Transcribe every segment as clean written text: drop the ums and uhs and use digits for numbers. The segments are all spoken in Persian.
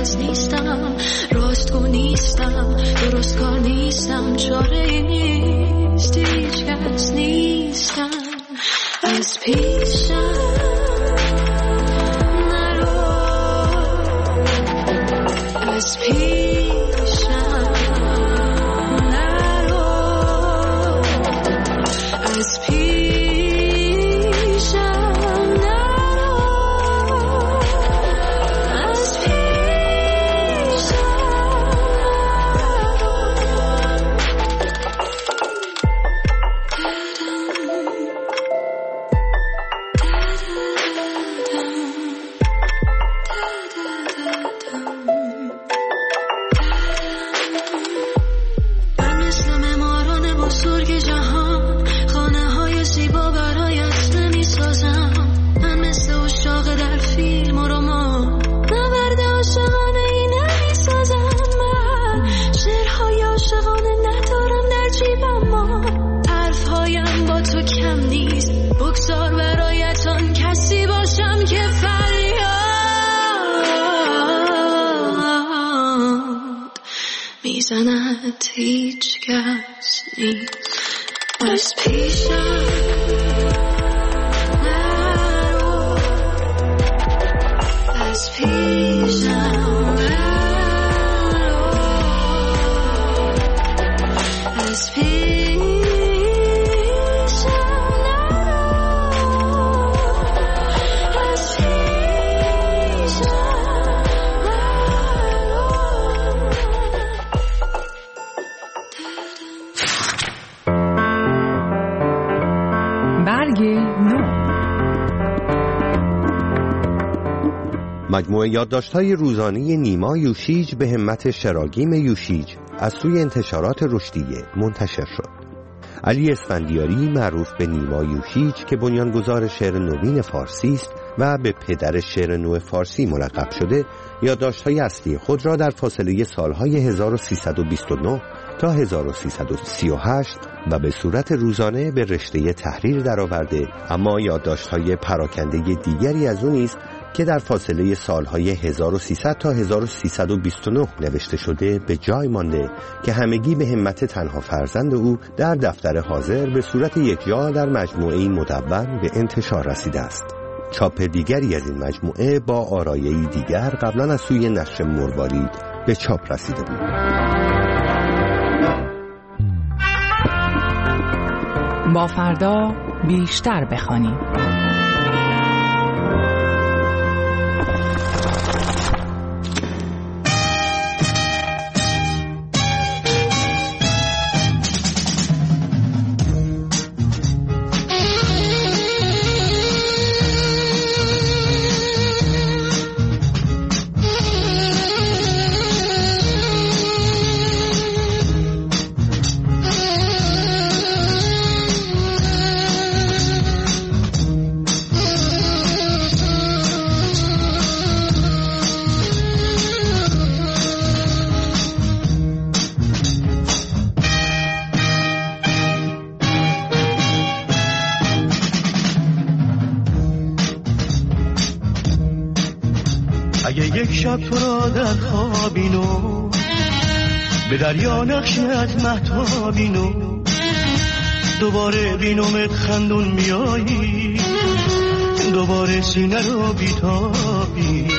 کس نیستم، راستگو نیستم، درست کار نیستم، چاره نیست، هیچ کس نیستم. از پیشم نرو، از پیشم نرو، از میزند هیچ کس نیست. از پیشم نرو، از پیشم نرو، از پیشم مجموعه یادداشت‌های روزانه نیما یوشیج به همت شراگیم یوشیج از سوی انتشارات رشدیه منتشر شد. علی اسفندیاری معروف به نیما یوشیج که بنیانگذار شعر نوین فارسی است و به پدر شعر نو فارسی ملقب شده، یادداشت‌های اصلی خود را در فاصله سالهای 1329 تا 1338 و به صورت روزانه به رشته تحریر درآورده، اما یادداشت‌های پراکنده دیگری از او نیز که در فاصله سالهای 1300 تا 1329 نوشته شده به جای مانده که همگی به همت تنها فرزند او در دفتر حاضر به صورت یکجا در مجموعه‌ای مدون به انتشار رسیده است. چاپ دیگری از این مجموعه با آرایه‌ای دیگر قبلا از سوی نشر مروارید به چاپ رسیده بود. با فردا بیشتر بخوانیم. اگه یک شب تو را در خوابینو به دریا نقشی از مهتابینو دوباره بینومت خندون میایی دوباره سینه رو بیتابی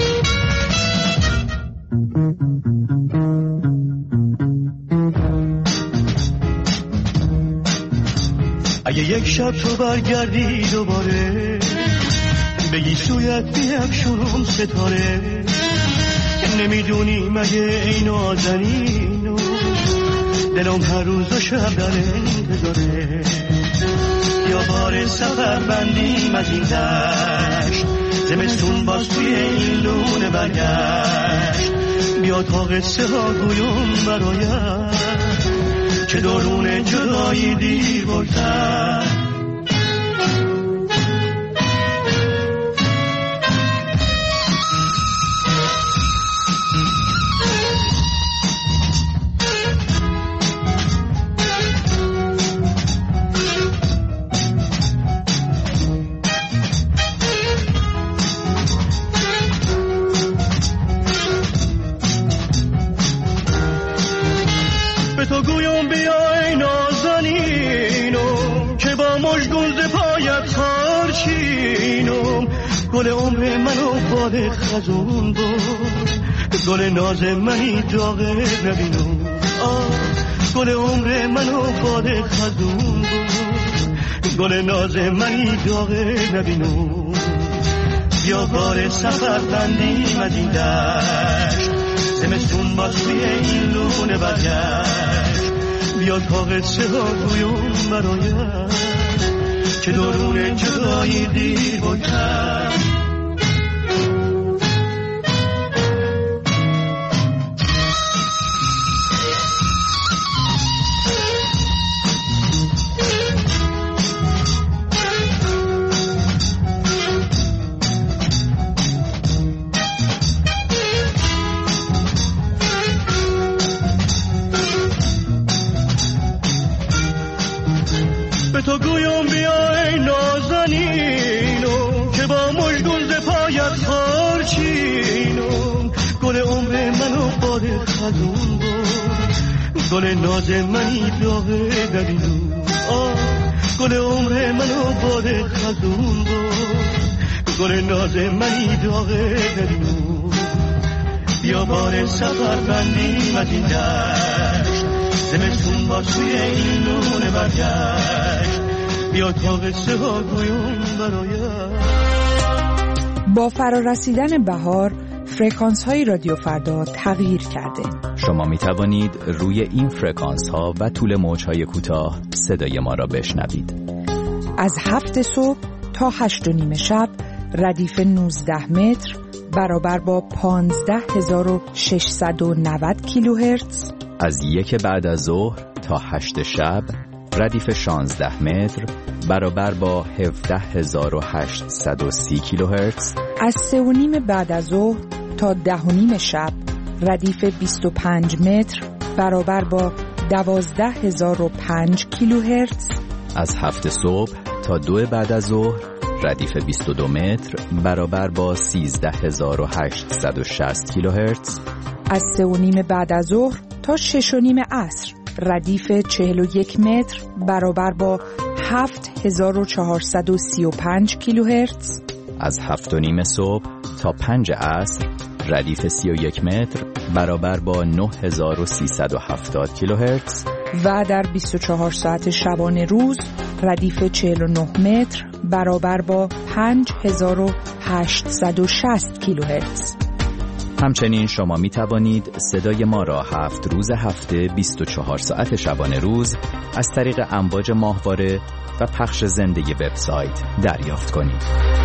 اگه یک شب تو برگردی دوباره بگی سویت بیفشونم ستاره نمیدونی مگه این نازنینو دلم هر روز و شب در انتظاره یا بار سفر بندیم از این دشت زمستون باز توی این لونه برگشت بیا تا قصه ها گویم برایت چه درون جدایی دیر بردن گویم بیای نازنینم که با مژگون ز پایت خارچینم گل عمر منو باد خزون بود گل ناز منی داغه نبینم گل عمر منو باد خزون بود گل ناز منی داغه نبینم بیا بار سفر بندیم از این دشت زمستون با سوی این لونه برگشت بیا تا قصه ها گویم برایم که درون جدایی دیر با کرد تو گویم بیای نازنینم که با مژگون ز پایت خارچینم گل عمر منو باد خزون بود گل ناز منی داغه نبینم گل عمر منو باد خزون بود گل ناز منی داغه نبینم بیا بار سفر بندیم از این دشت زمستون با سوی این لونه برگشت بیا تا قصه ها گویم برایم. با فرارسیدن بهار فرکانس های رادیو فردا تغییر کرده. شما می توانید روی این فرکانس ها و طول موج های کوتاه صدای ما را بشنوید. از 7 صبح تا 8:30 شب ردیف 19 متر برابر با 15690 کیلوهرتز. از 1 بعد از ظهر تا 8 شب ردیف 16 متر برابر با 17830 کیلوهرتز. از 3:30 بعد از ظهر تا 10:30 شب ردیف 25 متر برابر با 12005 کیلوهرتز. از 7 صبح تا 2 بعد از ظهر ردیف 22 متر برابر با 13860 کیلوهرتز. از 3:30 بعد از ظهر تا 6:30 عصر ردیف 41 متر برابر با 7435 کیلوهرتز. از 7:30 صبح تا 5 عصر ردیف 31 متر برابر با 9370 کیلوهرتز. و در 24 ساعت شبانه روز ردیف 49 متر برابر با 5860 کیلوهرتز. همچنین شما می توانید صدای ما را 7 روز هفته 24 ساعت شبانه روز از طریق امواج ماهواره و پخش زنده وبسایت دریافت کنید.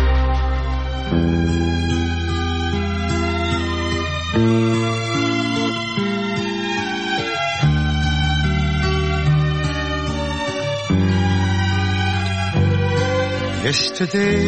Yesterday,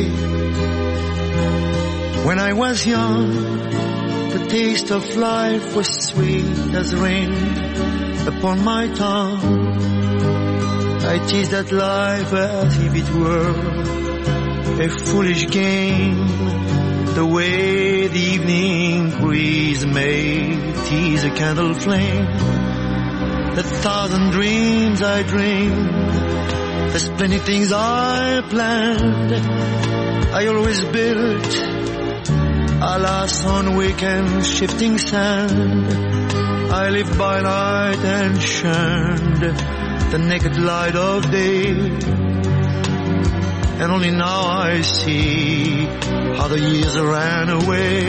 when I was young, the taste of life was sweet as rain upon my tongue. I teased at life as if it were a foolish game, the way the evening breeze may tease a candle flame. The thousand dreams I dreamed, there's plenty things I planned. I always built, alas, on weekend shifting sand. I lived by night and shunned the naked light of day. And only now I see how the years ran away.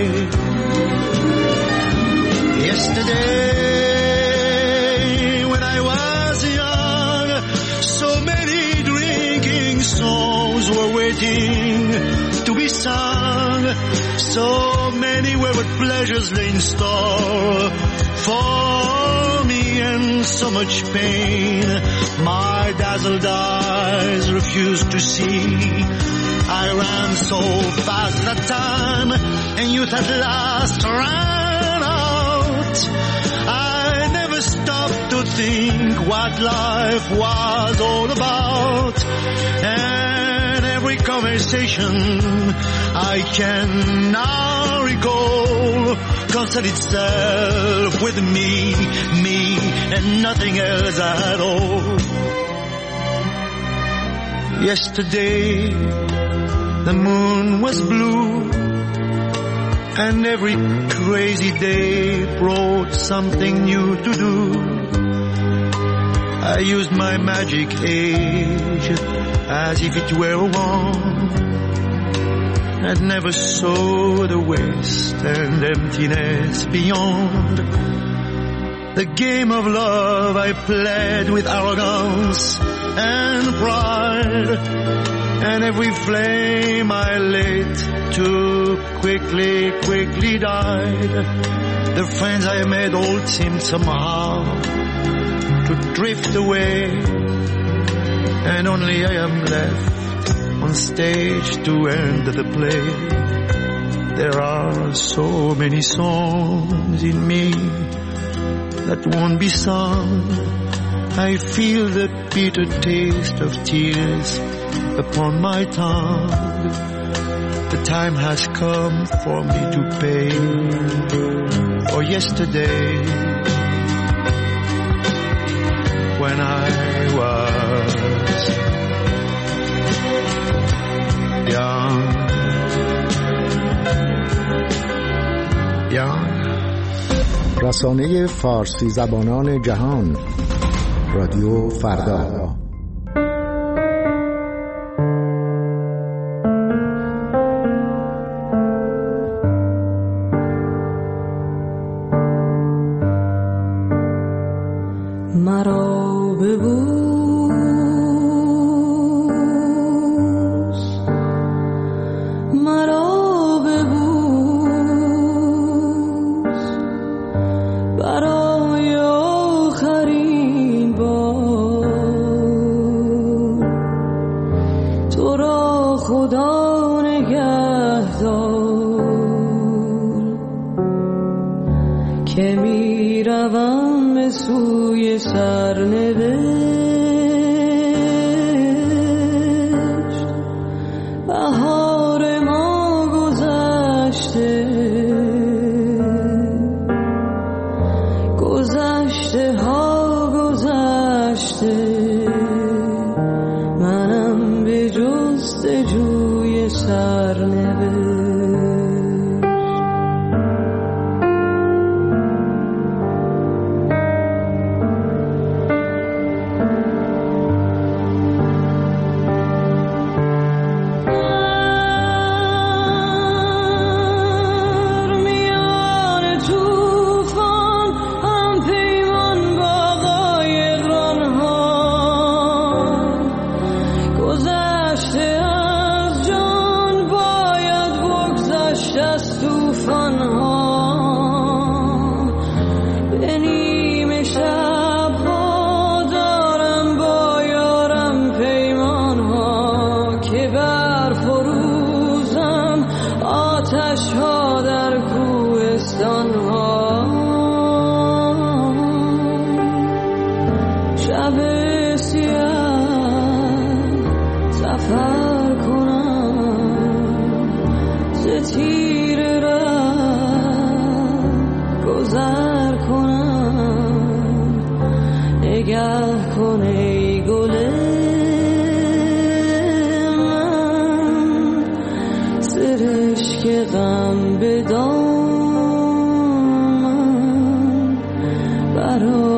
Yesterday, when I was young, so many drinking songs were waiting to be sung. So many wayward pleasures lay in store for me, and so much pain my dazzled eyes refused to see. I ran so fast that time, and youth at last ran out. I never stopped to think what life was all about, and every conversation I can now recall concerned itself with me and nothing else at all. Yesterday the moon was blue, and every crazy day brought something new to do. I used my magic age as if it were a wand, and never saw the waste and emptiness beyond. The game of love I played with arrogance and pride, and every flame I lit too quickly died. The friends I made all seemed somehow to drift away, and only I am left on stage to end the play. There are so many songs in me that won't be sung. I feel the bitter taste of tears upon my tongue. The time has come for me to pay for yesterday, when I was young. رسانه فارسی زبانان جهان، رادیو فردا. مرا ببوس، مرا ببوس، برای آخرین بار. تو را خدا نگهدار که می روم به سوی سرنوشت. بهار ما گذشته، گذشته ها گذشته، منم به جستجوی سرنوشت. غم به دامن برای